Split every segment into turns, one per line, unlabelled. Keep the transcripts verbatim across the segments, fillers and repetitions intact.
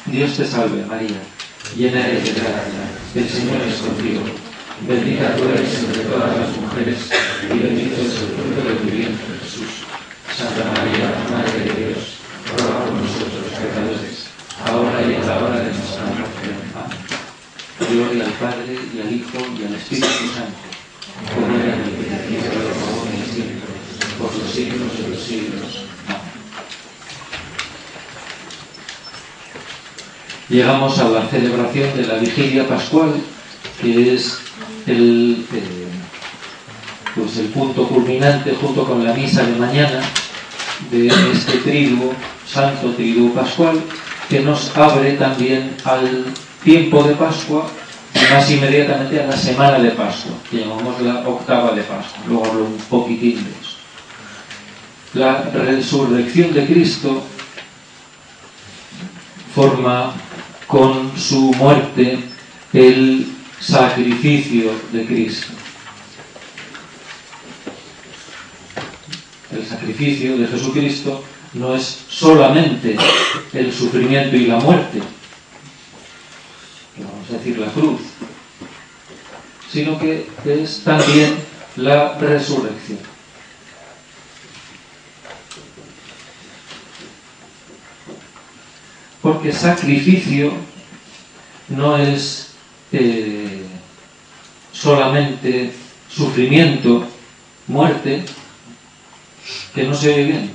Dios te salve, María, llena eres de gracia, el Señor es contigo. Bendita tú eres entre todas las mujeres, y bendito es el fruto de tu vientre, Jesús. Santa María, Madre de Dios, ruega por nosotros pecadores, ahora y en la hora de nuestra muerte. Amén. Gloria al Padre, y al Hijo, y al Espíritu Santo, como era en el principio, ahora y siempre, por los siglos de los siglos. Amén. Llegamos a la celebración de la Vigilia Pascual, que es el, eh, pues el punto culminante, junto con la misa de mañana, de este triduo, santo triduo pascual, que nos abre también al tiempo de Pascua y más inmediatamente a la semana de Pascua, que llamamos la octava de Pascua. Luego hablo un poquitín de eso. La resurrección de Cristo forma con su muerte el sacrificio de Cristo. El sacrificio de Jesucristo no es solamente el sufrimiento y la muerte, vamos a decir la cruz, sino que es también la resurrección. Porque sacrificio no es eh, solamente sufrimiento, muerte, que no se oye bien.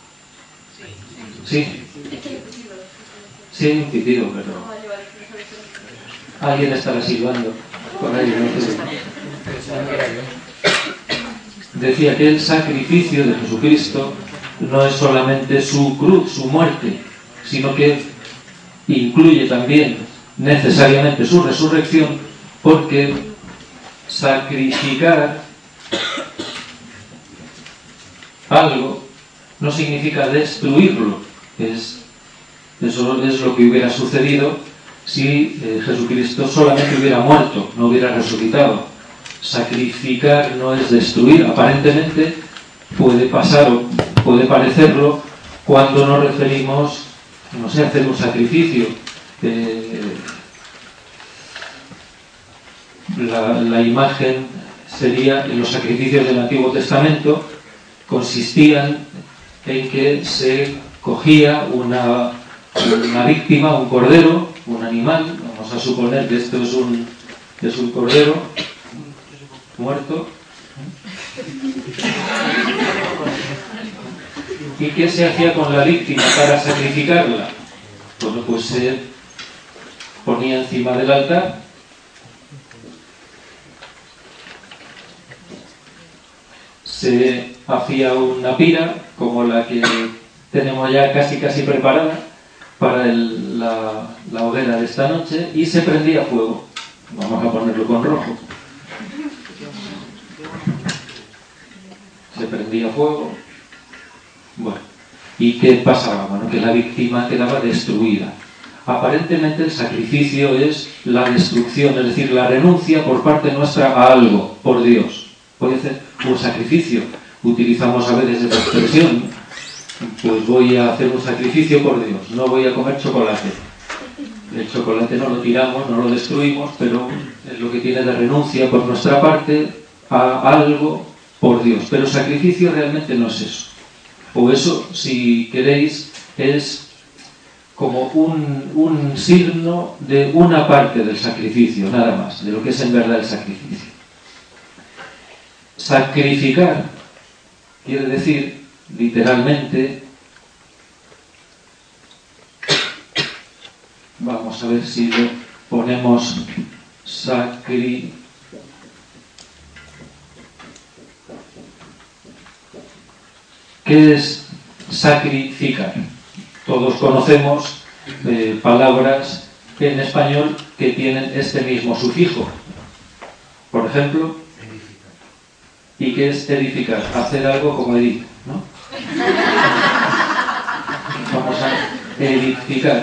Sí. Sí, hay un pitido, pero alguien estará silbando por ahí, no sé. Decía que el sacrificio de Jesucristo no es solamente su cruz, su muerte, sino que incluye también necesariamente su resurrección, porque sacrificar algo no significa destruirlo. Es, eso es lo que hubiera sucedido si eh, Jesucristo solamente hubiera muerto, no hubiera resucitado. Sacrificar no es destruir. Aparentemente puede pasar o puede parecerlo cuando nos referimos, no sé, a hacer un sacrificio. Eh, la, la imagen sería, en los sacrificios del Antiguo Testamento consistían en que se cogía una, una víctima, un cordero, un animal, vamos a suponer que esto es un, es un cordero muerto, ¿y qué se hacía con la víctima para sacrificarla? Bueno, pues se ponía encima del altar, se hacía una pira como la que tenemos ya casi casi preparada para el, la, la hoguera de esta noche, y se prendía fuego. Vamos a ponerlo con rojo. Se prendía fuego. Bueno, ¿y qué pasaba? Bueno, que la víctima quedaba destruida. Aparentemente el sacrificio es la destrucción, es decir, la renuncia por parte nuestra a algo, por Dios. Puede ser un sacrificio. Utilizamos a veces esta expresión, pues voy a hacer un sacrificio por Dios, no voy a comer chocolate. El chocolate no lo tiramos, no lo destruimos, pero es lo que tiene de renuncia por nuestra parte a algo por Dios. Pero sacrificio realmente no es eso. O eso, si queréis, es como un, un signo de una parte del sacrificio, nada más, de lo que es en verdad el sacrificio. Sacrificar quiere decir, literalmente, vamos a ver si lo ponemos, sacri... ¿Qué es sacrificar? Todos conocemos eh, palabras en español que tienen este mismo sufijo. Por ejemplo, ¿y qué es edificar? Hacer algo como Edith, ¿no? Vamos a edificar.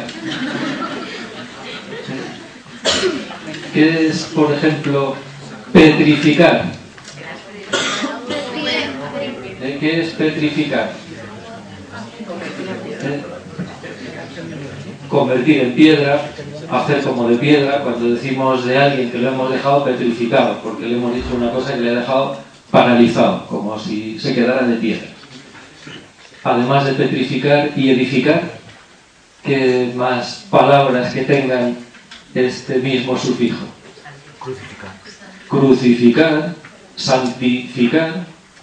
¿Qué es, por ejemplo, petrificar? ¿Qué es petrificar? ¿Eh? convertir en piedra, hacer como de piedra, cuando decimos de alguien que lo hemos dejado petrificado, porque le hemos dicho una cosa que le ha dejado paralizado, como si se quedara de piedra. Además de petrificar y edificar, ¿qué más palabras que tengan este mismo sufijo?
Crucificar.
Crucificar, santificar.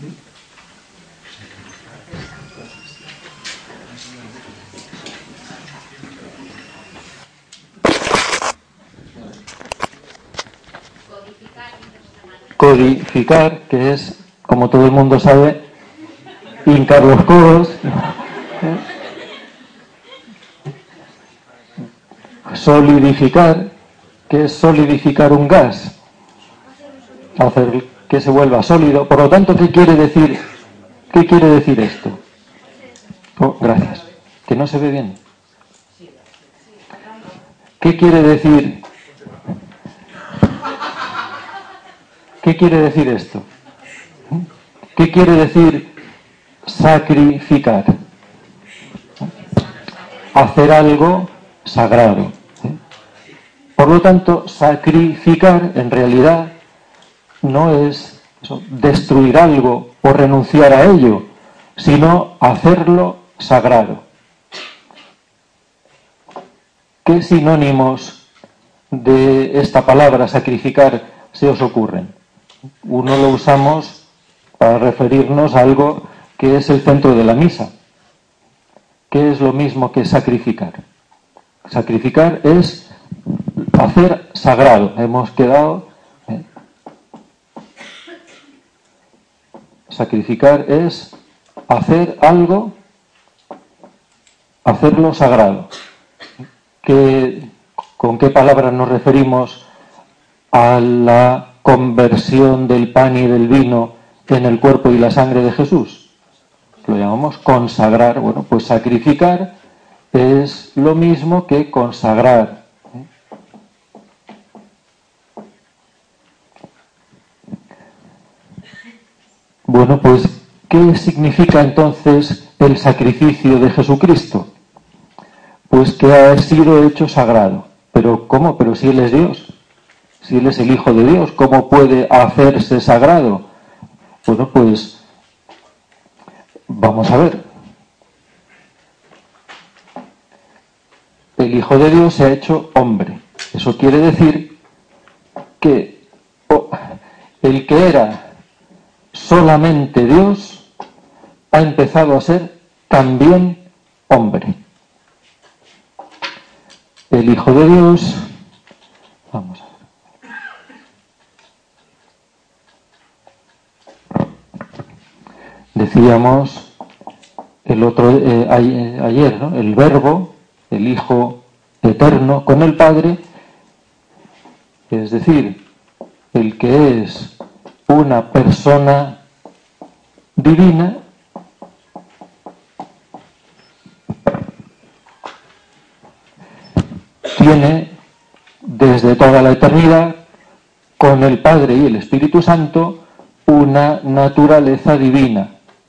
Codificar, que es, como todo el mundo sabe, hincar los codos. Solidificar, que es solidificar un gas, hacer que se vuelva sólido. Por lo tanto, ¿qué quiere decir? ¿Qué quiere decir esto? Oh, gracias. Que no se ve bien. ¿Qué quiere decir? ¿Qué quiere decir esto? ¿Qué quiere decir sacrificar? Hacer algo sagrado. Por lo tanto, sacrificar en realidad no es eso, destruir algo o renunciar a ello, sino hacerlo sagrado. ¿Qué sinónimos de esta palabra sacrificar se os ocurren? Uno lo usamos para referirnos a algo que es el centro de la misa. ¿Qué es lo mismo que sacrificar? Sacrificar es hacer sagrado. Hemos quedado... ¿eh? Sacrificar es hacer algo, hacerlo sagrado. ¿Qué, ¿Con qué palabra nos referimos a la conversión del pan y del vino en el cuerpo y la sangre de Jesús? Lo llamamos consagrar. Bueno, pues sacrificar es lo mismo que consagrar. Bueno, pues, ¿qué significa entonces el sacrificio de Jesucristo? Pues que ha sido hecho sagrado. ¿Pero cómo? Pero si Él es Dios. Si Él es el Hijo de Dios, ¿cómo puede hacerse sagrado? Bueno, pues vamos a ver. El Hijo de Dios se ha hecho hombre. Eso quiere decir que oh, el que era solamente Dios ha empezado a ser también hombre. El Hijo de Dios, vamos a ver. Decíamos el otro eh, ayer, ¿no? El Verbo, el Hijo eterno con el Padre, es decir, el que es una persona divina, tiene desde toda la eternidad con el Padre y el Espíritu Santo una naturaleza divina.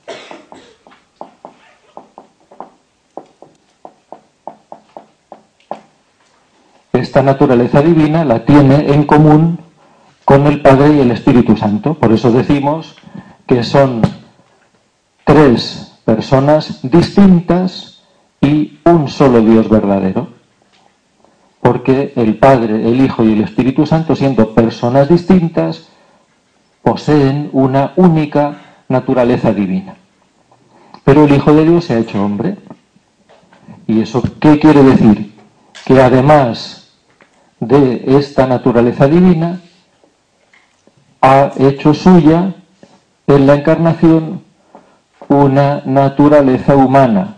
Esta naturaleza divina la tiene en común con el Padre y el Espíritu Santo. Por eso decimos que son tres personas distintas y un solo Dios verdadero. Porque el Padre, el Hijo y el Espíritu Santo, siendo personas distintas, poseen una única naturaleza divina. Pero el Hijo de Dios se ha hecho hombre. ¿Y eso qué quiere decir? Que además de esta naturaleza divina, ha hecho suya en la encarnación una naturaleza humana.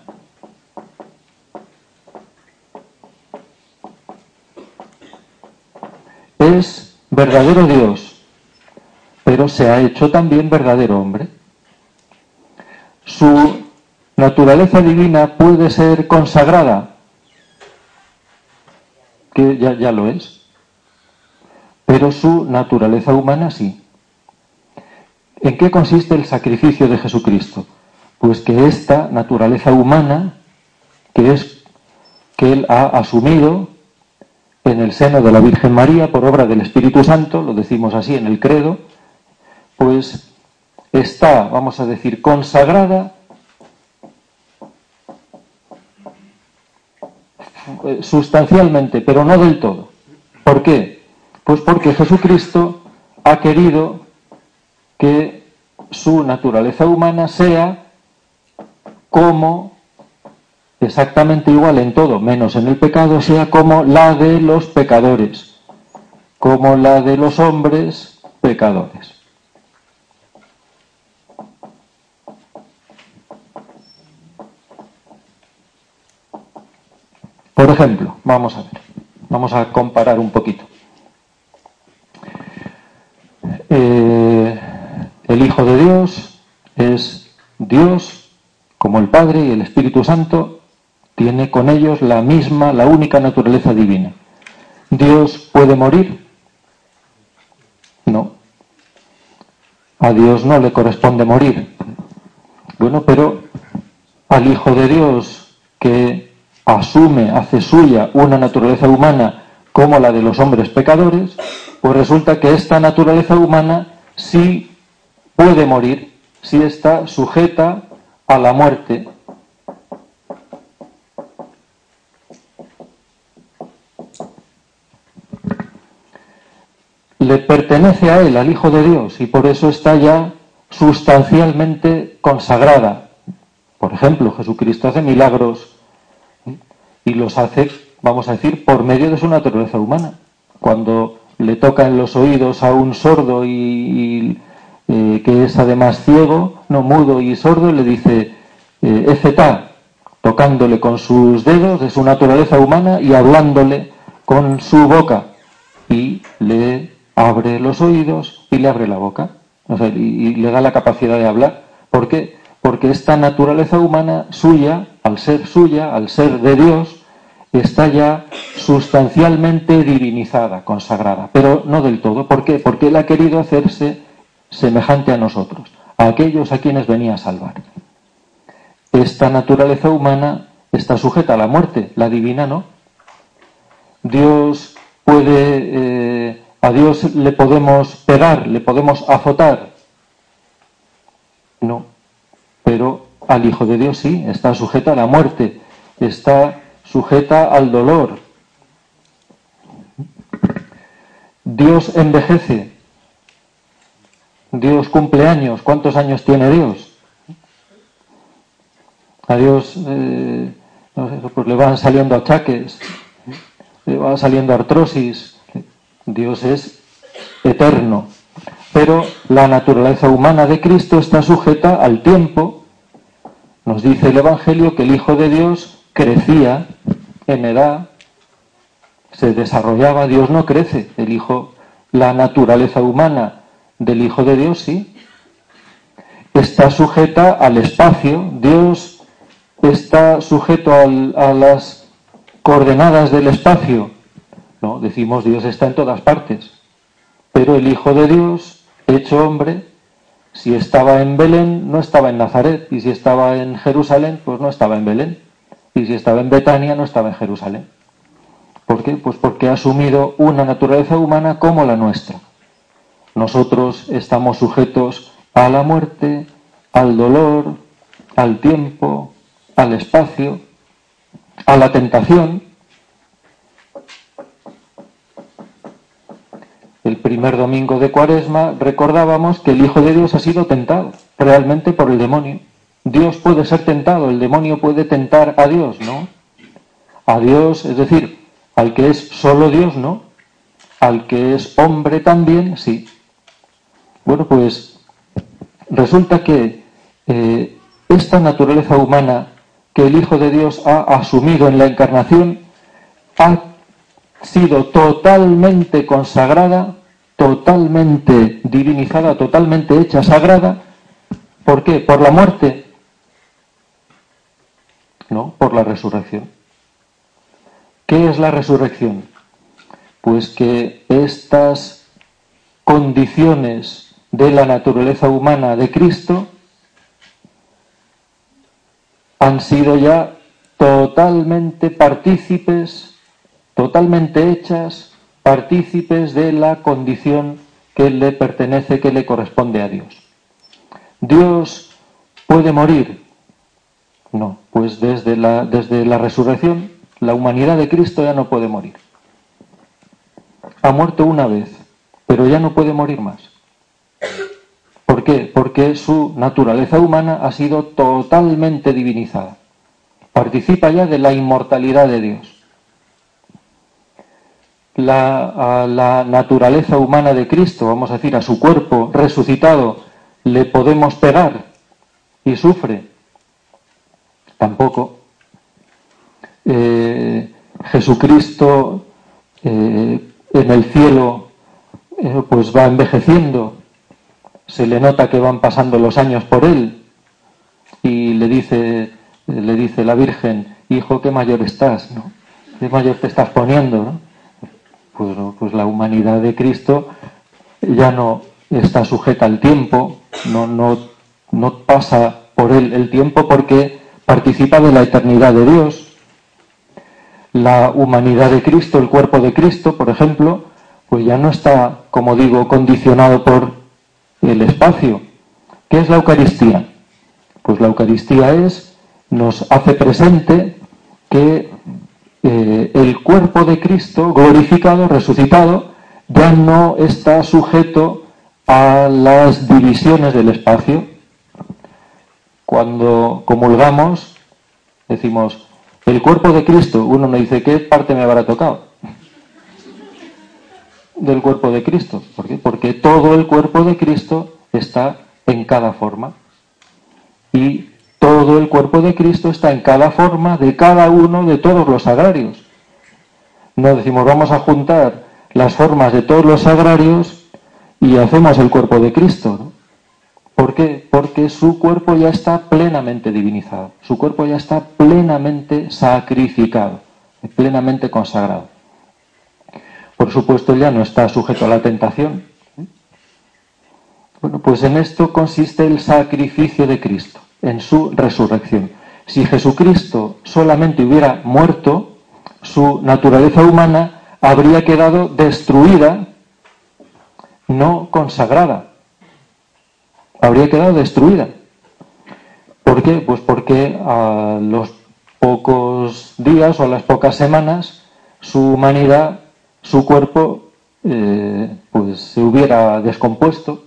Es verdadero Dios, pero se ha hecho también verdadero hombre. Su naturaleza divina puede ser consagrada, que ya, ya lo es, pero su naturaleza humana sí. ¿En qué consiste el sacrificio de Jesucristo? Pues que esta naturaleza humana, que es que Él ha asumido en el seno de la Virgen María por obra del Espíritu Santo, lo decimos así en el credo, pues está, vamos a decir, consagrada sustancialmente, pero no del todo. ¿Por qué? Pues porque Jesucristo ha querido que su naturaleza humana sea como, exactamente igual en todo, menos en el pecado, sea como la de los pecadores, como la de los hombres pecadores. Por ejemplo, vamos a ver, vamos a comparar un poquito. Eh, el Hijo de Dios es Dios, como el Padre y el Espíritu Santo, tiene con ellos la misma, la única naturaleza divina. ¿Dios puede morir? No. A Dios no le corresponde morir. Bueno, pero al Hijo de Dios, que asume, hace suya una naturaleza humana como la de los hombres pecadores, pues resulta que esta naturaleza humana sí puede morir, sí está sujeta a la muerte. Le pertenece a Él, al Hijo de Dios, y por eso está ya sustancialmente consagrada. Por ejemplo, Jesucristo hace milagros y los hace, vamos a decir, por medio de su naturaleza humana. Cuando le toca en los oídos a un sordo y, y eh, que es además ciego, no mudo y sordo, le dice eh, Efetá, tocándole con sus dedos de su naturaleza humana y hablándole con su boca, y le abre los oídos y le abre la boca, o sea, y, y le da la capacidad de hablar. ¿Por qué? Porque esta naturaleza humana suya, al ser suya, al ser de Dios, está ya sustancialmente divinizada, consagrada, pero no del todo. ¿Por qué? Porque Él ha querido hacerse semejante a nosotros, a aquellos a quienes venía a salvar. Esta naturaleza humana está sujeta a la muerte, la divina no. Dios puede, eh, a Dios le podemos pegar, le podemos azotar. No, pero al Hijo de Dios sí, está sujeta a la muerte, está sujeta al dolor. Dios envejece, Dios cumple años. ¿Cuántos años tiene Dios? A Dios eh, no sé, pues le van saliendo achaques, le va saliendo artrosis. Dios es eterno, pero la naturaleza humana de Cristo está sujeta al tiempo. Nos dice el Evangelio que el Hijo de Dios crecía en edad, se desarrollaba. Dios no crece, el Hijo, la naturaleza humana del Hijo de Dios sí. Está sujeta al espacio. Dios está sujeto al, a las coordenadas del espacio. No, decimos Dios está en todas partes. Pero el Hijo de Dios, hecho hombre, si estaba en Belén, no estaba en Nazaret. Y si estaba en Jerusalén, pues no estaba en Belén. Y si estaba en Betania, no estaba en Jerusalén. ¿Por qué? Pues porque ha asumido una naturaleza humana como la nuestra. Nosotros estamos sujetos a la muerte, al dolor, al tiempo, al espacio, a la tentación. El primer domingo de Cuaresma recordábamos que el Hijo de Dios ha sido tentado realmente por el demonio. Dios puede ser tentado, el demonio puede tentar a Dios, ¿no? A Dios, es decir, al que es solo Dios, ¿no? Al que es hombre también, sí. Bueno, pues resulta que eh, esta naturaleza humana que el Hijo de Dios ha asumido en la encarnación ha sido totalmente consagrada, totalmente divinizada, totalmente hecha sagrada. ¿Por qué? ¿Por la muerte? No, por la resurrección. ¿Qué es la resurrección? Pues que estas condiciones de la naturaleza humana de Cristo han sido ya totalmente partícipes, totalmente hechas, partícipes de la condición que le pertenece, que le corresponde a Dios. ¿Dios puede morir? No, pues desde la, desde la resurrección, la humanidad de Cristo ya no puede morir. Ha muerto una vez, pero ya no puede morir más. ¿Por qué? Porque su naturaleza humana ha sido totalmente divinizada. Participa ya de la inmortalidad de Dios. La, a la naturaleza humana de Cristo, vamos a decir, a su cuerpo resucitado, ¿le podemos pegar y sufre? Tampoco. Eh, Jesucristo eh, en el cielo eh, pues va envejeciendo, se le nota que van pasando los años por él y le dice, le dice la Virgen: hijo, qué mayor estás, ¿no? Qué mayor te estás poniendo, ¿no? Pues, pues la humanidad de Cristo ya no está sujeta al tiempo, no, no, no pasa por él el tiempo porque participa de la eternidad de Dios. La humanidad de Cristo, el cuerpo de Cristo, por ejemplo, pues ya no está, como digo, condicionado por el espacio. ¿Qué es la Eucaristía? Pues la Eucaristía es, nos hace presente que eh, el cuerpo de Cristo, glorificado, resucitado, ya no está sujeto a las divisiones del espacio. Cuando comulgamos, decimos, el cuerpo de Cristo, uno me dice, ¿qué parte me habrá tocado del cuerpo de Cristo? ¿Por qué? Porque todo el cuerpo de Cristo está en cada forma. Y todo el cuerpo de Cristo está en cada forma de cada uno de todos los sagrarios. No decimos, vamos a juntar las formas de todos los sagrarios y hacemos el cuerpo de Cristo, ¿no? ¿Por qué? Porque su cuerpo ya está plenamente divinizado, su cuerpo ya está plenamente sacrificado, plenamente consagrado. Por supuesto, ya no está sujeto a la tentación. Bueno, pues en esto consiste el sacrificio de Cristo, en su resurrección. Si Jesucristo solamente hubiera muerto, su naturaleza humana habría quedado destruida, no consagrada. Habría quedado destruida. ¿Por qué? Pues porque a los pocos días o a las pocas semanas su humanidad, su cuerpo, eh, pues se hubiera descompuesto.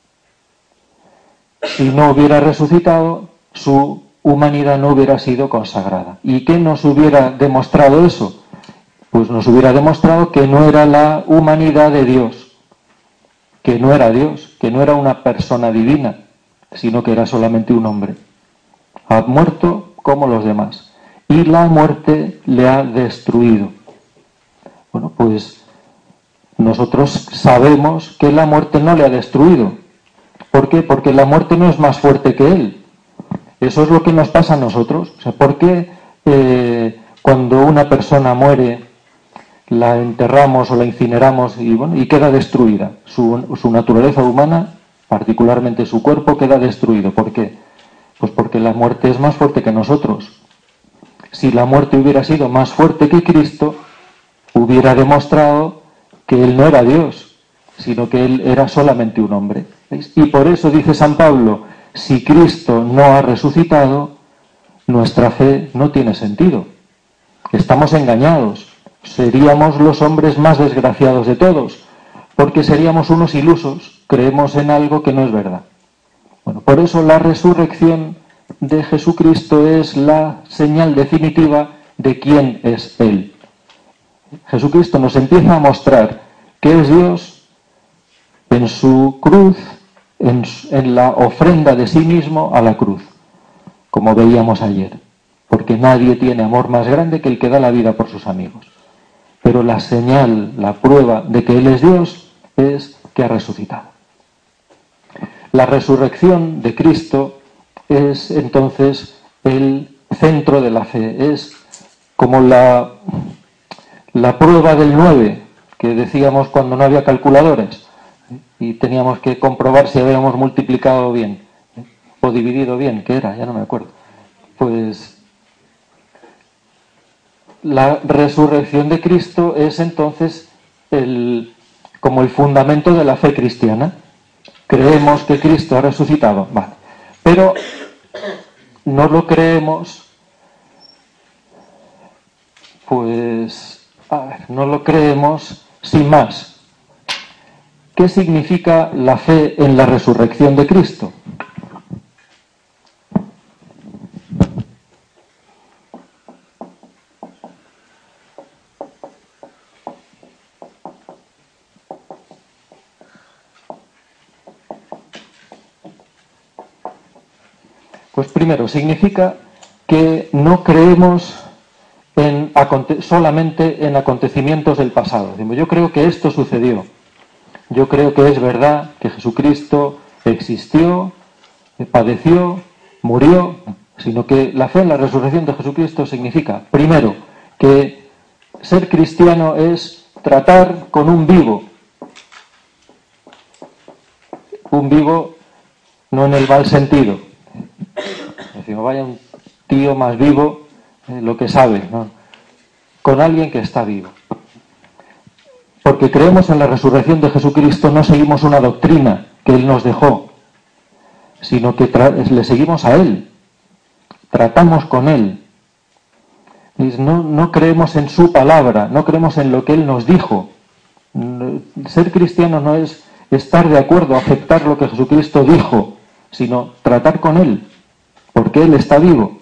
Si no hubiera resucitado, su humanidad no hubiera sido consagrada. ¿Y qué nos hubiera demostrado eso? Pues nos hubiera demostrado que no era la humanidad de Dios, que no era Dios, que no era una persona divina, sino que era solamente un hombre. Ha muerto como los demás. Y la muerte le ha destruido. Bueno, pues nosotros sabemos que la muerte no le ha destruido. ¿Por qué? Porque la muerte no es más fuerte que él. Eso es lo que nos pasa a nosotros. O sea, ¿por qué eh, cuando una persona muere la enterramos o la incineramos y, bueno, y queda destruida? Su, su naturaleza humana, particularmente su cuerpo, queda destruido. ¿Por qué? Pues porque la muerte es más fuerte que nosotros. Si la muerte hubiera sido más fuerte que Cristo, hubiera demostrado que él no era Dios, sino que él era solamente un hombre. ¿Veis? Y por eso dice San Pablo, si Cristo no ha resucitado, nuestra fe no tiene sentido. Estamos engañados. Seríamos los hombres más desgraciados de todos, porque seríamos unos ilusos, creemos en algo que no es verdad. Bueno, por eso la resurrección de Jesucristo es la señal definitiva de quién es Él. Jesucristo nos empieza a mostrar que es Dios en su cruz, en, en la ofrenda de sí mismo a la cruz, como veíamos ayer, porque nadie tiene amor más grande que el que da la vida por sus amigos. Pero la señal, la prueba de que Él es Dios es que ha resucitado. La resurrección de Cristo es entonces el centro de la fe, es como la, la prueba del nueve que decíamos cuando no había calculadores y teníamos que comprobar si habíamos multiplicado bien o dividido bien, ¿qué era? Ya no me acuerdo. Pues
la resurrección de Cristo es entonces el, como el fundamento de la fe cristiana. Creemos que Cristo ha resucitado, vale. Pero no lo creemos, pues, a ver, no lo creemos sin más. ¿Qué significa la fe en la resurrección de Cristo? Pues primero, significa que no creemos en, solamente en acontecimientos del pasado. Yo creo que esto sucedió. Yo creo que es verdad que Jesucristo existió, padeció, murió, sino que la fe en la resurrección de Jesucristo significa, primero, que ser cristiano es tratar con un vivo. Un vivo no en el mal sentido. Decimos, vaya un tío más vivo, eh, lo que sabe, ¿no? Con alguien que está vivo. Porque creemos en la resurrección de Jesucristo, no seguimos una doctrina que Él nos dejó, sino que le seguimos a Él, tratamos con Él. No, no creemos en su palabra, no creemos en lo que Él nos dijo. Ser cristiano no es estar de acuerdo, aceptar lo que Jesucristo dijo, sino tratar con Él, porque Él está vivo.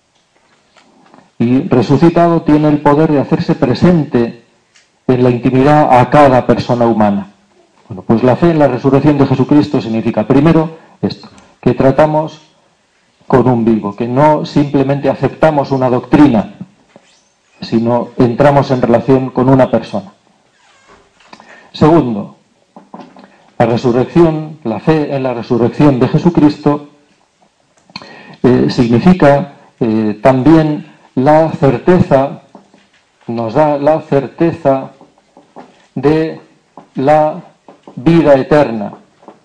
Y resucitado tiene el poder de hacerse presente en la intimidad a cada persona humana. Bueno, pues la fe en la resurrección de Jesucristo significa, primero, esto, que tratamos con un vivo, que no simplemente aceptamos una doctrina, sino entramos en relación con una persona. Segundo, la resurrección, la fe en la resurrección de Jesucristo eh, significa eh, también la certeza, nos da la certeza de la vida eterna.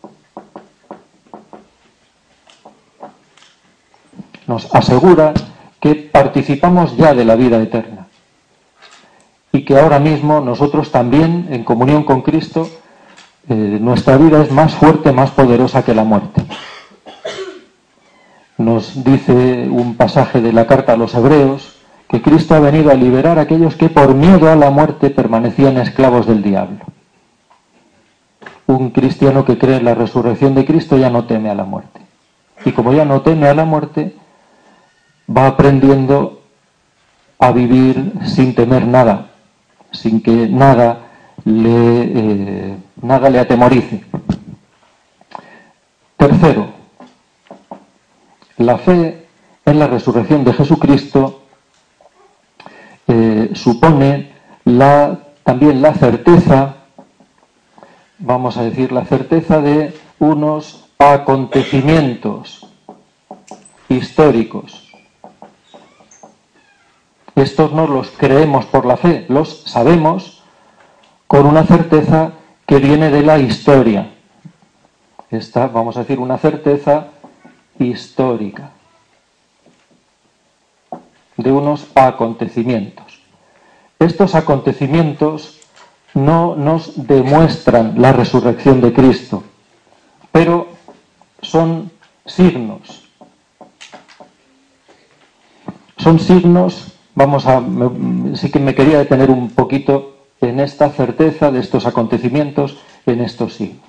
Nos asegura que participamos ya de la vida eterna y que ahora mismo nosotros también, en comunión con Cristo, eh, nuestra vida es más fuerte, más poderosa que la muerte. Nos dice un pasaje de la carta a los Hebreos que Cristo ha venido a liberar a aquellos que por miedo a la muerte permanecían esclavos del diablo. Un cristiano que cree en la resurrección de Cristo ya no teme a la muerte. Y como ya no teme a la muerte, va aprendiendo a vivir sin temer nada, sin que nada le, eh, nada le atemorice. Tercero, la fe en la resurrección de Jesucristo eh, supone la, también la certeza, vamos a decir, la certeza de unos acontecimientos históricos. Estos no los creemos por la fe, los sabemos con una certeza que viene de la historia. Esta, vamos a decir, una certeza histórica de unos acontecimientos. Estos acontecimientos no nos demuestran la resurrección de Cristo, pero son signos. Son signos, vamos a, me, sí que me quería detener un poquito en esta certeza de estos acontecimientos, en estos signos.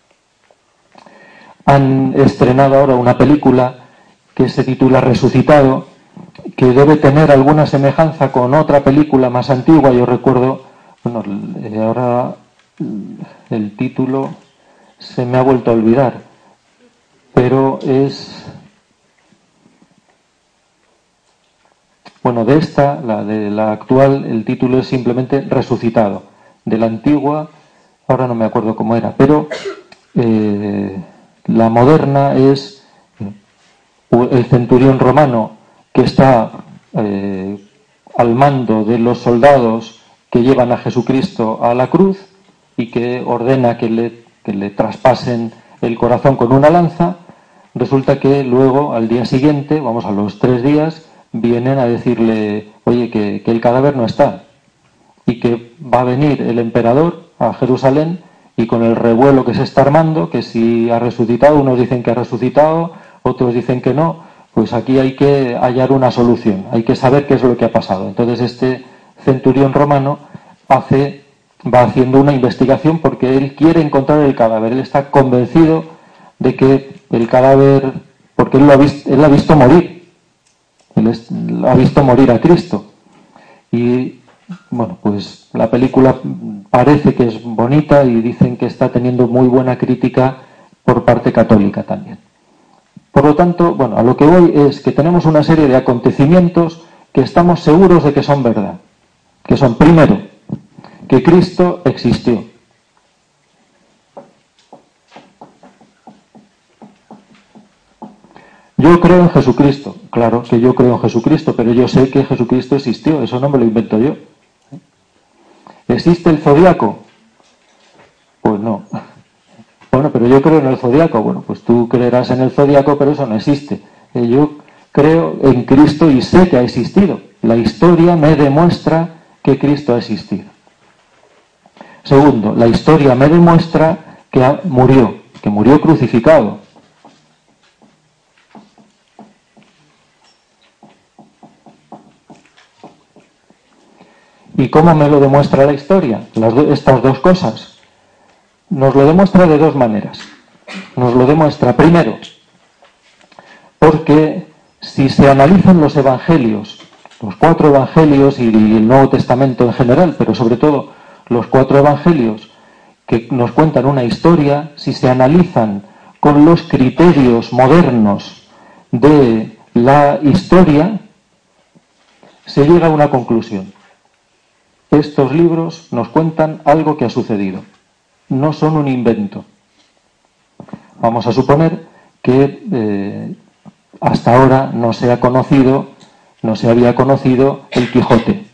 Han estrenado ahora una película que se titula Resucitado, que debe tener alguna semejanza con otra película más antigua. Yo recuerdo, bueno, ahora el título se me ha vuelto a olvidar, pero es, bueno, de esta, la de la actual, el título es simplemente Resucitado. De la antigua, ahora no me acuerdo cómo era, pero eh, la moderna es el centurión romano que está eh, al mando de los soldados que llevan a Jesucristo a la cruz y que ordena que le, que le traspasen el corazón con una lanza. Resulta que luego, al día siguiente, vamos a los tres días, vienen a decirle, oye, que, que el cadáver no está y que va a venir el emperador a Jerusalén, y con el revuelo que se está armando, que si ha resucitado, unos dicen que ha resucitado, otros dicen que no, pues aquí hay que hallar una solución, hay que saber qué es lo que ha pasado. Entonces este centurión romano hace, va haciendo una investigación porque él quiere encontrar el cadáver, él está convencido de que el cadáver, porque él lo ha visto, él ha visto morir, él es, ha visto morir a Cristo. Y bueno, pues la película parece que es bonita y dicen que está teniendo muy buena crítica por parte católica también. Por lo tanto, bueno, a lo que voy es que tenemos una serie de acontecimientos que estamos seguros de que son verdad. Que son, primero, que Cristo existió. Yo creo en Jesucristo. Claro que yo creo en Jesucristo, pero yo sé que Jesucristo existió. Eso no me lo invento yo. ¿Existe el zodiaco? Pues no. Bueno, pero yo creo en el zodiaco. Bueno, pues tú creerás en el zodiaco, pero eso no existe. Yo creo en Cristo y sé que ha existido. La historia me demuestra que Cristo ha existido. Segundo, la historia me demuestra que murió, que murió crucificado. ¿Y cómo me lo demuestra la historia? Las do- estas dos cosas. Nos lo demuestra de dos maneras. Nos lo demuestra primero, porque si se analizan los evangelios, los cuatro evangelios y el Nuevo Testamento en general, pero sobre todo los cuatro evangelios que nos cuentan una historia, si se analizan con los criterios modernos de la historia, se llega a una conclusión. Estos libros nos cuentan algo que ha sucedido. No son un invento. Vamos a suponer que eh, hasta ahora no se ha conocido, no se había conocido el Quijote.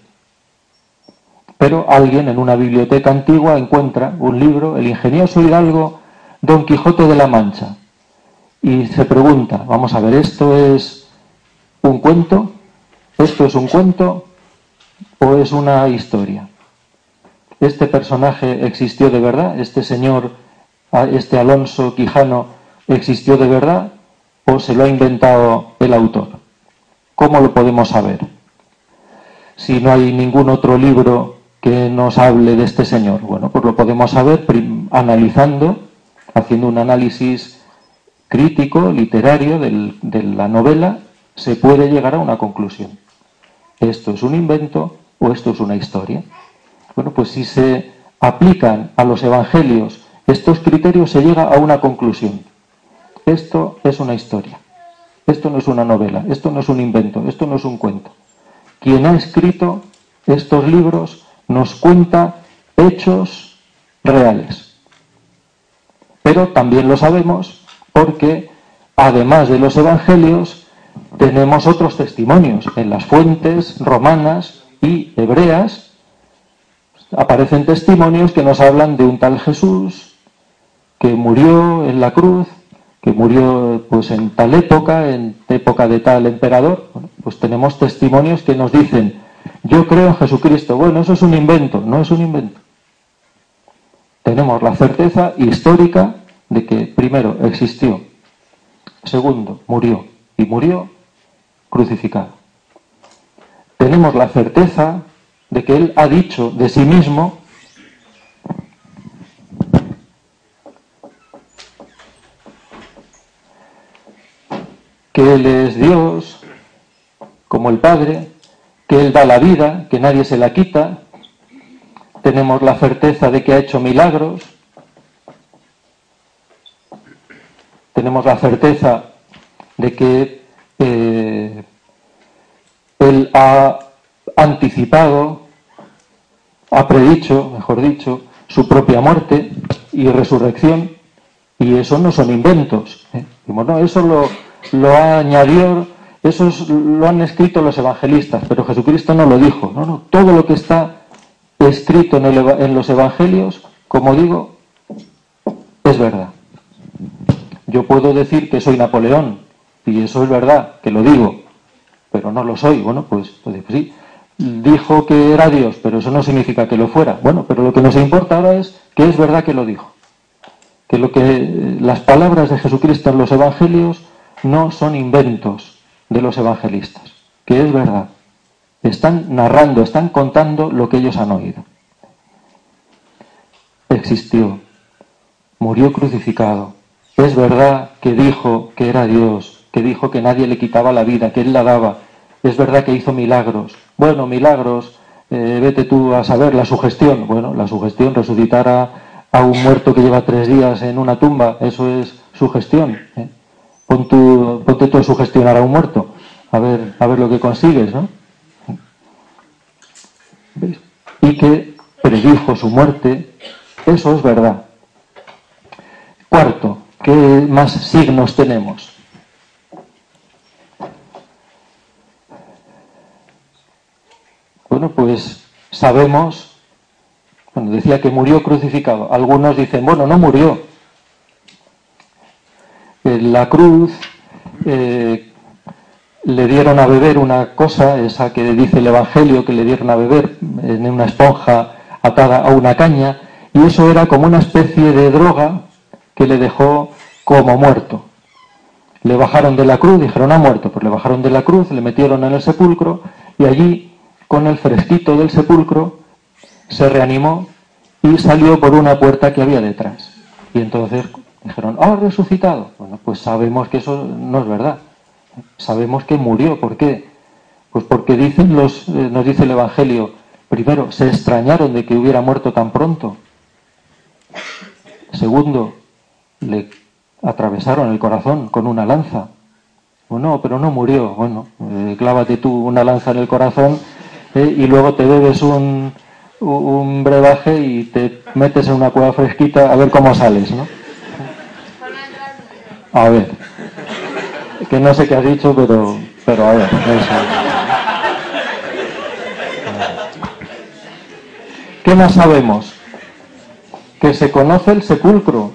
Pero alguien en una biblioteca antigua encuentra un libro, El ingenioso hidalgo Don Quijote de la Mancha. Y se pregunta, vamos a ver, ¿esto es un cuento? ¿Esto es un cuento o es una historia? ¿Este personaje existió de verdad? ¿Este señor, este Alonso Quijano, existió de verdad o se lo ha inventado el autor? ¿Cómo lo podemos saber? Si no hay ningún otro libro que nos hable de este señor. Bueno, pues lo podemos saber analizando, haciendo un análisis crítico, literario del, de la novela, se puede llegar a una conclusión. ¿Esto es un invento o esto es una historia? Bueno, pues si se aplican a los evangelios estos criterios, se llega a una conclusión. Esto es una historia. Esto no es una novela. Esto no es un invento. Esto no es un cuento. Quien ha escrito estos libros nos cuenta hechos reales. Pero también lo sabemos porque, además de los evangelios, tenemos otros testimonios. En las fuentes romanas y hebreas aparecen testimonios que nos hablan de un tal Jesús que murió en la cruz, que murió pues en tal época, en época de tal emperador. Bueno, pues tenemos testimonios que nos dicen, yo creo en Jesucristo. Bueno, eso es un invento, no es un invento. Tenemos la certeza histórica de que, primero, existió. Segundo, murió. Y murió crucificado. Tenemos la certeza de que Él ha dicho de sí mismo que Él es Dios, como el Padre, que Él da la vida, que nadie se la quita. Tenemos la certeza de que ha hecho milagros. Tenemos la certeza de que eh, Él ha anticipado, ha predicho, mejor dicho, su propia muerte y resurrección, y eso no son inventos. ¿eh? Bueno, eso lo, lo añadió, eso es, lo han escrito los evangelistas, pero Jesucristo no lo dijo. No, no, todo lo que está escrito en, el, en los evangelios, como digo, es verdad. Yo puedo decir que soy Napoleón, y eso es verdad, que lo digo, pero no lo soy. Bueno, pues, pues sí, dijo que era Dios, pero eso no significa que lo fuera. Bueno, pero lo que nos importa ahora es que es verdad que lo dijo. Que lo que las palabras de Jesucristo en los evangelios no son inventos de los evangelistas, que es verdad. Están narrando, están contando lo que ellos han oído. Existió, murió crucificado. Es verdad que dijo que era Dios, que dijo que nadie le quitaba la vida, que Él la daba. Es verdad que hizo milagros. Bueno, milagros, eh, vete tú a saber, la sugestión. Bueno, la sugestión, resucitar a, a un muerto que lleva tres días en una tumba, eso es sugestión. ¿eh? Pon tu, ponte tú a sugestionar a un muerto, a ver, a ver lo que consigues, ¿no? ¿Veis? Y que predijo su muerte, eso es verdad. Cuarto, ¿qué más signos tenemos? Bueno, pues sabemos, bueno, decía que murió crucificado. Algunos dicen, bueno, no murió. En la cruz eh, le dieron a beber una cosa, esa que dice el Evangelio, que le dieron a beber en una esponja atada a una caña, y eso era como una especie de droga que le dejó como muerto. Le bajaron de la cruz, dijeron ha muerto, pues le bajaron de la cruz, le metieron en el sepulcro, y allí, con el fresquito del sepulcro, se reanimó y salió por una puerta que había detrás. Y entonces dijeron, ¡ah, resucitado! Bueno, pues sabemos que eso no es verdad. Sabemos que murió. ¿Por qué? Pues porque dicen los, eh, nos dice el Evangelio, primero, se extrañaron de que hubiera muerto tan pronto. Segundo, le atravesaron el corazón con una lanza. Bueno, pero no murió. Bueno, eh, clávate tú una lanza en el corazón eh, y luego te bebes un, un brebaje y te metes en una cueva fresquita a ver cómo sales, ¿no? A ver, que no sé qué has dicho, pero, pero a ver, eso. ¿Qué más sabemos? Que se conoce el sepulcro.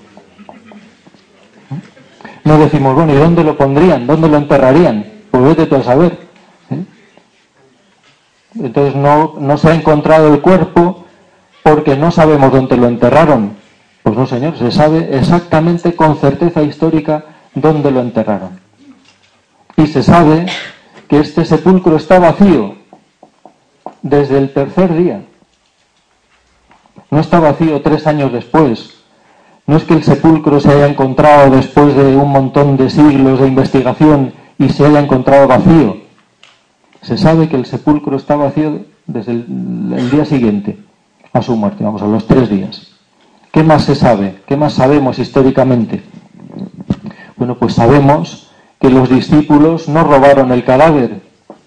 No decimos, bueno, ¿y dónde lo pondrían? ¿Dónde lo enterrarían? Pues vete tú a saber. ¿eh? Entonces no, no se ha encontrado el cuerpo porque no sabemos dónde lo enterraron. Pues no, señor, se sabe exactamente con certeza histórica dónde lo enterraron. Y se sabe que este sepulcro está vacío desde el tercer día. No está vacío tres años después. No es que el sepulcro se haya encontrado después de un montón de siglos de investigación y se haya encontrado vacío. Se sabe que el sepulcro está vacío desde el, el día siguiente a su muerte, vamos, a los tres días. ¿Qué más se sabe? ¿Qué más sabemos históricamente? Bueno, pues sabemos que los discípulos no robaron el cadáver.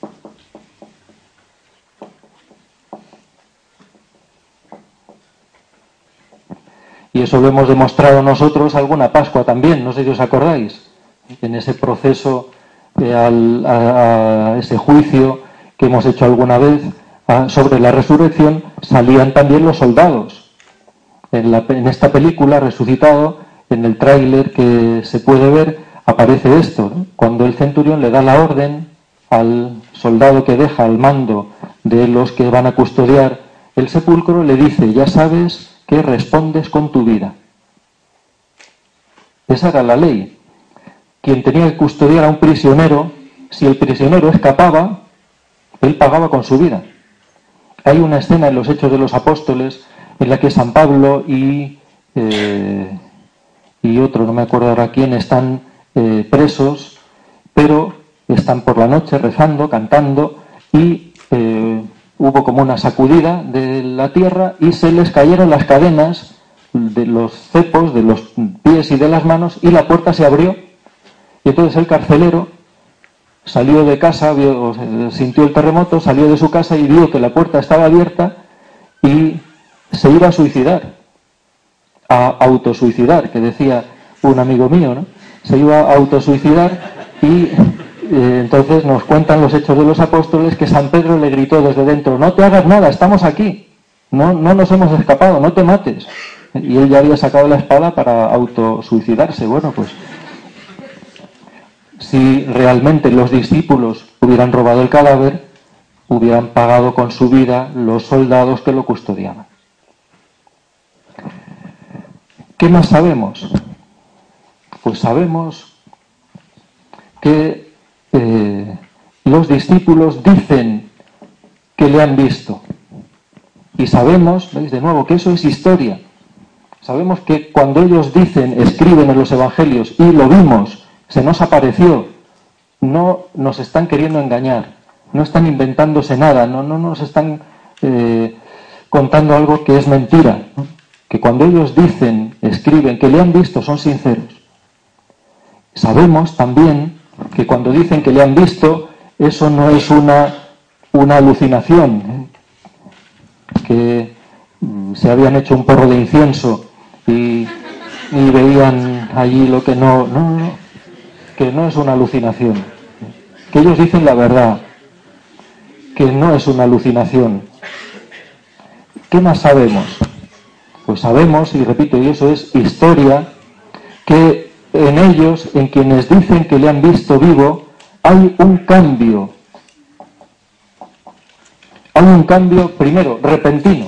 Y eso lo hemos demostrado nosotros alguna Pascua también, no sé si os acordáis, en ese proceso, eh, al, a, a ese juicio que hemos hecho alguna vez a, sobre la resurrección, salían también los soldados. En, la, en esta película, Resucitado, en el tráiler que se puede ver, aparece esto, ¿no? Cuando el centurión le da la orden al soldado que deja al mando de los que van a custodiar el sepulcro, le dice, ya sabes que respondes con tu vida. Esa era la ley. Quien tenía que custodiar a un prisionero, si el prisionero escapaba, él pagaba con su vida. Hay una escena en los Hechos de los Apóstoles en la que San Pablo y, eh, y otro, no me acuerdo ahora quién, están eh, presos, pero están por la noche rezando, cantando, y eh, hubo como una sacudida de la tierra y se les cayeron las cadenas de los cepos, de los pies y de las manos, y la puerta se abrió. Y entonces el carcelero salió de casa, vio, sintió el terremoto, salió de su casa y vio que la puerta estaba abierta y se iba a suicidar, a autosuicidar, que decía un amigo mío, ¿no? Se iba a autosuicidar y eh, entonces nos cuentan los Hechos de los Apóstoles que San Pedro le gritó desde dentro, no te hagas nada, estamos aquí, no, no nos hemos escapado, no te mates. Y él ya había sacado la espada para autosuicidarse. Bueno, pues si realmente los discípulos hubieran robado el cadáver, hubieran pagado con su vida los soldados que lo custodiaban. ¿Qué más sabemos? Pues sabemos que eh, los discípulos dicen que le han visto. Y sabemos, veis de nuevo, que eso es historia. Sabemos que cuando ellos dicen, escriben en los evangelios, y lo vimos, se nos apareció, no nos están queriendo engañar, no están inventándose nada, no, no nos están eh, contando algo que es mentira, ¿no? Que cuando ellos dicen, escriben, que le han visto, son sinceros. Sabemos también que cuando dicen que le han visto, eso no es una, una alucinación, ¿eh? Que mm, se habían hecho un porro de incienso y, y veían allí lo que no, no, no, que no es una alucinación, que ellos dicen la verdad, que no es una alucinación. ¿Qué más sabemos? Pues sabemos, y repito, y eso es historia, que en ellos, en quienes dicen que le han visto vivo, hay un cambio. Hay un cambio, primero, repentino.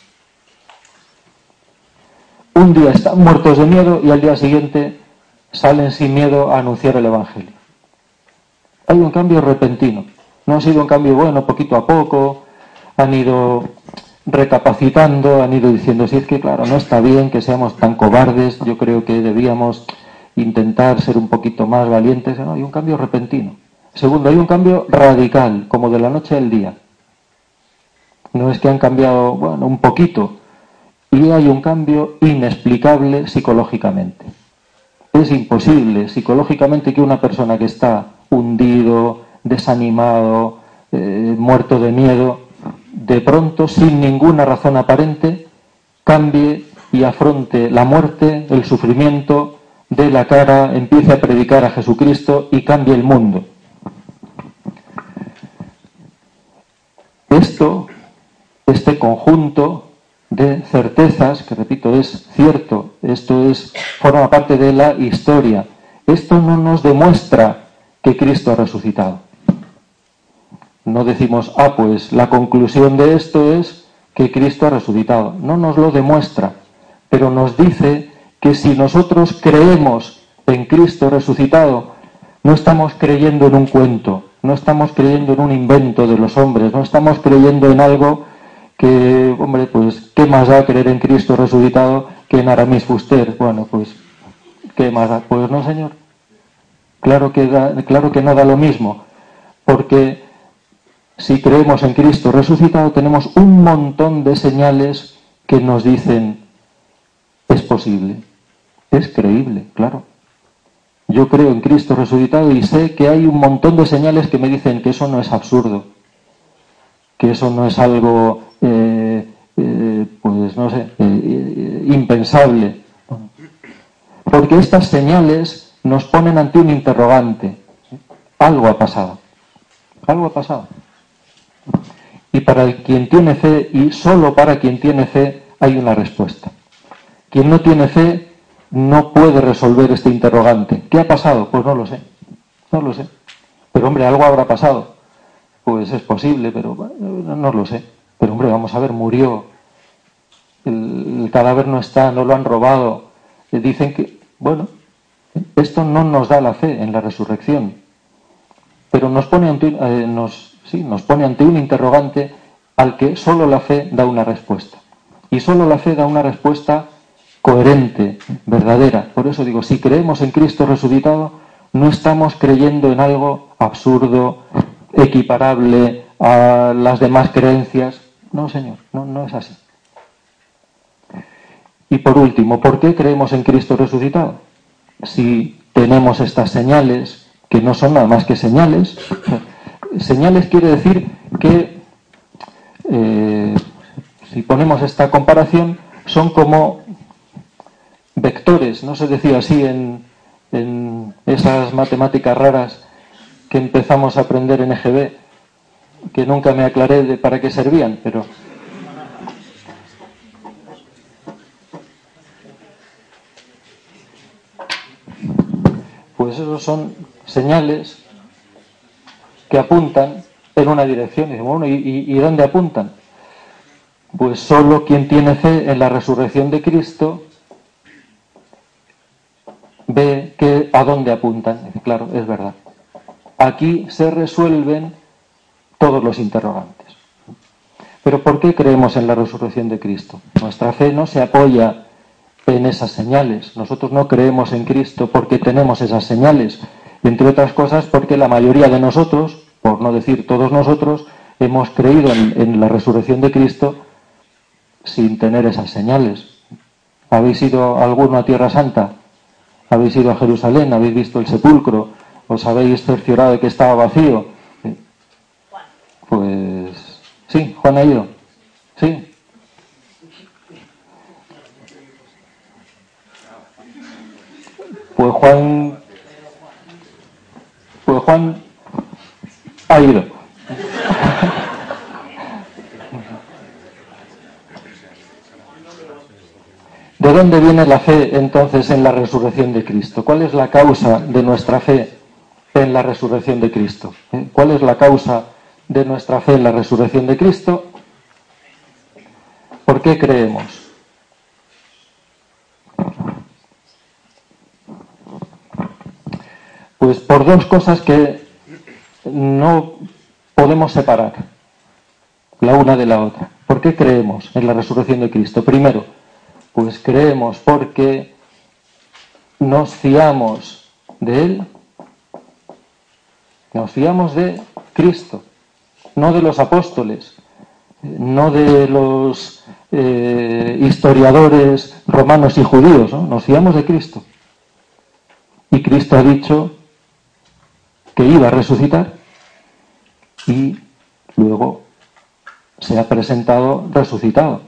Un día están muertos de miedo y al día siguiente salen sin miedo a anunciar el Evangelio. Hay un cambio repentino. No ha sido un cambio bueno, poquito a poco, han ido recapacitando, han ido diciendo, sí, es que claro, no está bien que seamos tan cobardes, yo creo que debíamos intentar ser un poquito más valientes. No, hay un cambio repentino. Segundo, hay un cambio radical, como de la noche al día. No es que han cambiado, bueno, un poquito, y hay un cambio inexplicable psicológicamente. Es imposible psicológicamente que una persona que está hundido, desanimado, eh, muerto de miedo, de pronto, sin ninguna razón aparente, cambie y afronte la muerte, el sufrimiento, dé la cara, empiece a predicar a Jesucristo y cambie el mundo. Esto, este conjunto de certezas, que repito, es cierto, esto es, forma parte de la historia. Esto no nos demuestra que Cristo ha resucitado. No decimos, ah, pues la conclusión de esto es que Cristo ha resucitado. No nos lo demuestra, pero nos dice que si nosotros creemos en Cristo resucitado, no estamos creyendo en un cuento, no estamos creyendo en un invento de los hombres, no estamos creyendo en algo que, hombre, pues, ¿qué más da creer en Cristo resucitado que en Aramis Fuster? Bueno, pues, ¿qué más da? Pues no, señor. Claro que, da, claro que no da lo mismo, porque si creemos en Cristo resucitado, tenemos un montón de señales que nos dicen, es posible, es creíble, claro. Yo creo en Cristo resucitado y sé que hay un montón de señales que me dicen que eso no es absurdo, que eso no es algo, eh, eh, pues no sé, eh, eh, impensable. Porque estas señales nos ponen ante un interrogante. Algo ha pasado. Algo ha pasado. Y para quien tiene fe, y solo para quien tiene fe, hay una respuesta. Quien no tiene fe no puede resolver este interrogante. ¿Qué ha pasado? Pues no lo sé. No lo sé. Pero hombre, algo habrá pasado. Pues es posible, pero no lo sé. Pero hombre, vamos a ver, murió. El, el cadáver no está, no lo han robado. Dicen que, bueno, esto no nos da la fe en la resurrección. Pero nos pone ante, eh, nos, sí, nos pone ante un interrogante al que solo la fe da una respuesta. Y solo la fe da una respuesta coherente, verdadera. Por eso digo, si creemos en Cristo resucitado, no estamos creyendo en algo absurdo, equiparable a las demás creencias. No, señor, no, no es así. Y por último, ¿por qué creemos en Cristo resucitado? Si tenemos estas señales, que no son nada más que señales, señales quiere decir que, eh, si ponemos esta comparación, son como vectores, no se decía así en, en esas matemáticas raras que empezamos a aprender en E G B, que nunca me aclaré de para qué servían, pero pues esos son señales que apuntan en una dirección. Y dice, bueno, ¿y, y, ¿y dónde apuntan? Pues solo quien tiene fe en la resurrección de Cristo ve que a dónde apuntan. Y dice, claro, es verdad. Aquí se resuelven todos los interrogantes. Pero ¿por qué creemos en la resurrección de Cristo? Nuestra fe no se apoya en esas señales. Nosotros no creemos en Cristo porque tenemos esas señales. Entre otras cosas porque la mayoría de nosotros, por no decir todos nosotros, hemos creído en, en la resurrección de Cristo sin tener esas señales. ¿Habéis ido alguno a Tierra Santa? ¿Habéis ido a Jerusalén? ¿Habéis visto el sepulcro? ¿Os habéis cerciorado de que estaba vacío? Pues sí, Juan ha ido. Sí. Pues Juan, pues Juan ha ido. ¿De dónde viene la fe entonces en la resurrección de Cristo? ¿Cuál es la causa de nuestra fe en la resurrección de Cristo? ¿Eh? ¿Cuál es la causa de nuestra fe en la resurrección de Cristo? ¿Por qué creemos? Pues por dos cosas que no podemos separar la una de la otra. ¿Por qué creemos en la resurrección de Cristo? Primero, pues creemos porque nos fiamos de Él, nos fiamos de Cristo, no de los apóstoles, no de los eh, historiadores romanos y judíos, ¿no? Nos fiamos de Cristo. Y Cristo ha dicho que iba a resucitar y luego se ha presentado resucitado.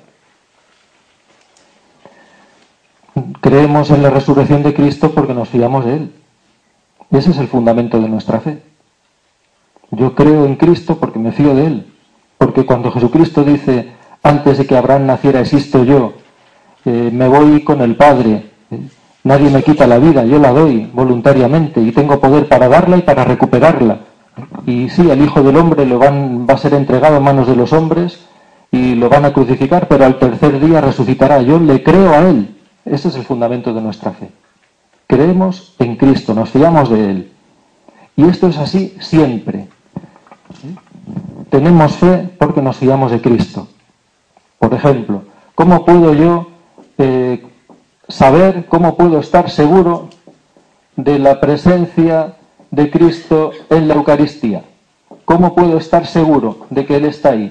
Creemos en la resurrección de Cristo porque nos fiamos de Él. Ese es el fundamento de nuestra fe. Yo creo en Cristo porque me fío de Él. Porque cuando Jesucristo dice, antes de que Abraham naciera existo yo, eh, me voy con el Padre, eh, nadie me quita la vida, yo la doy voluntariamente y tengo poder para darla y para recuperarla. Y sí, el Hijo del Hombre lo van, va a ser entregado en manos de los hombres y lo van a crucificar, pero al tercer día resucitará. Yo le creo a Él. Ese es el fundamento de nuestra fe. Creemos en Cristo, nos fiamos de Él. Y esto es así siempre. Tenemos fe porque nos fiamos de Cristo. Por ejemplo, ¿cómo puedo yo eh, saber, cómo puedo estar seguro de la presencia de Cristo en la Eucaristía? ¿Cómo puedo estar seguro de que Él está ahí?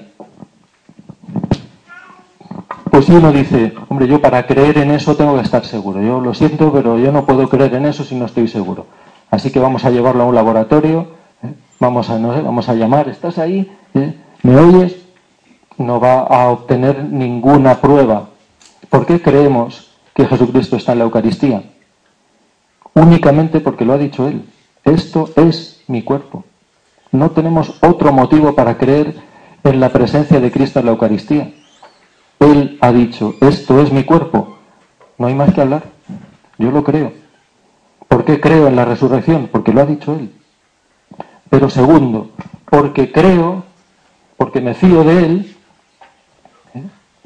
Pues si uno dice, hombre, yo para creer en eso tengo que estar seguro. Yo lo siento, pero yo no puedo creer en eso si no estoy seguro. Así que vamos a llevarlo a un laboratorio, ¿eh? vamos a no sé, vamos a llamar, ¿estás ahí? ¿Eh? ¿Me oyes? No va a obtener ninguna prueba. ¿Por qué creemos que Jesucristo está en la Eucaristía? Únicamente porque lo ha dicho Él. Esto es mi cuerpo. No tenemos otro motivo para creer en la presencia de Cristo en la Eucaristía. Él ha dicho, esto es mi cuerpo. No hay más que hablar. Yo lo creo. ¿Por qué creo en la resurrección? Porque lo ha dicho Él. Pero segundo, porque creo, porque me fío de Él. ¿eh?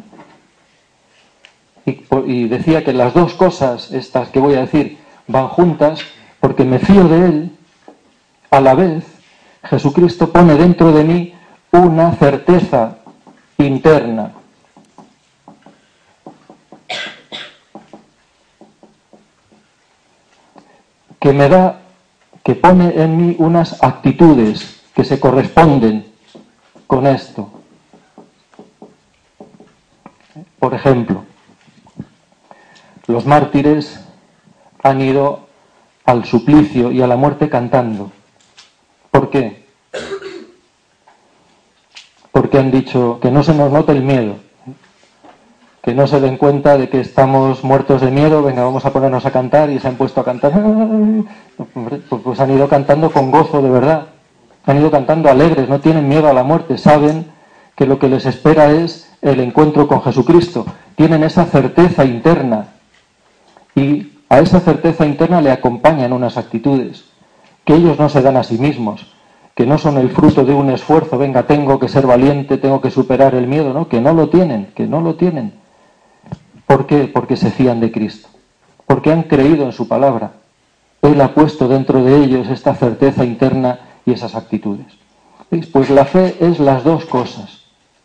Y, y decía que las dos cosas, estas que voy a decir, van juntas, porque me fío de Él. A la vez, Jesucristo pone dentro de mí una certeza interna. Que me da, que pone en mí unas actitudes que se corresponden con esto. Por ejemplo, los mártires han ido al suplicio y a la muerte cantando. ¿Por qué? Porque han dicho que no se nos note el miedo, que no se den cuenta de que estamos muertos de miedo, venga, vamos a ponernos a cantar, y se han puesto a cantar. Pues han ido cantando con gozo, de verdad. Han ido cantando alegres, no tienen miedo a la muerte, saben que lo que les espera es el encuentro con Jesucristo. Tienen esa certeza interna y a esa certeza interna le acompañan unas actitudes. que ellos no se dan a sí mismos, que no son el fruto de un esfuerzo, venga, tengo que ser valiente, tengo que superar el miedo, ¿no? Que no lo tienen, que no lo tienen. ¿Por qué? Porque se fían de Cristo, porque han creído en su palabra. Él ha puesto dentro de ellos esta certeza interna y esas actitudes. ¿Veis? Pues la fe es las dos cosas.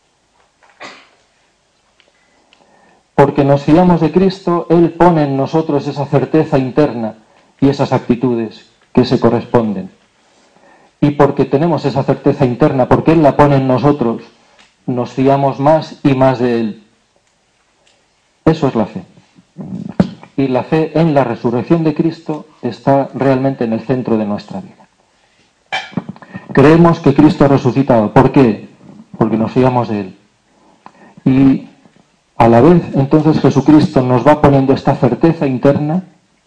Porque nos fiamos de Cristo, Él pone en nosotros esa certeza interna y esas actitudes que se corresponden. Y porque tenemos esa certeza interna, porque Él la pone en nosotros, nos fiamos más y más de Él. Eso es la fe. Y la fe en la resurrección de Cristo está realmente en el centro de nuestra vida. Creemos que Cristo ha resucitado. ¿Por qué? Porque nos fiamos de Él. Y a la vez, entonces, Jesucristo nos va poniendo esta certeza interna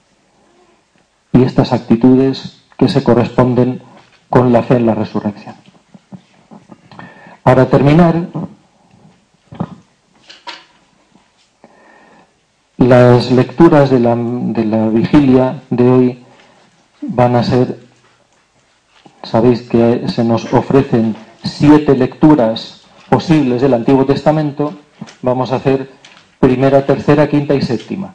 y estas actitudes que se corresponden con la fe en la resurrección. Para terminar, las lecturas de la, de la vigilia de hoy van a ser, sabéis que se nos ofrecen siete lecturas posibles del Antiguo Testamento. Vamos a hacer primera, tercera, quinta y séptima.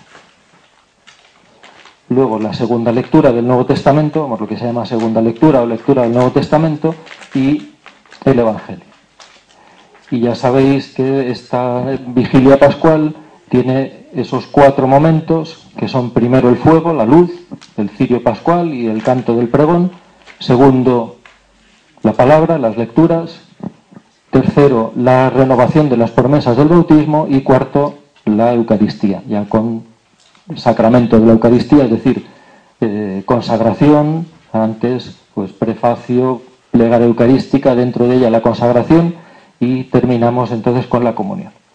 Luego la segunda lectura del Nuevo Testamento, vamos, lo que se llama segunda lectura o lectura del Nuevo Testamento, y el Evangelio. Y ya sabéis que esta vigilia pascual tiene esos cuatro momentos, que son primero el fuego, la luz, el cirio pascual y el canto del pregón. Segundo, la palabra, las lecturas. Tercero, la renovación de las promesas del bautismo. Y cuarto, la Eucaristía, ya con el sacramento de la Eucaristía, es decir, eh, consagración, antes pues prefacio, plegaria eucarística, dentro de ella la consagración, y terminamos entonces con la comunión.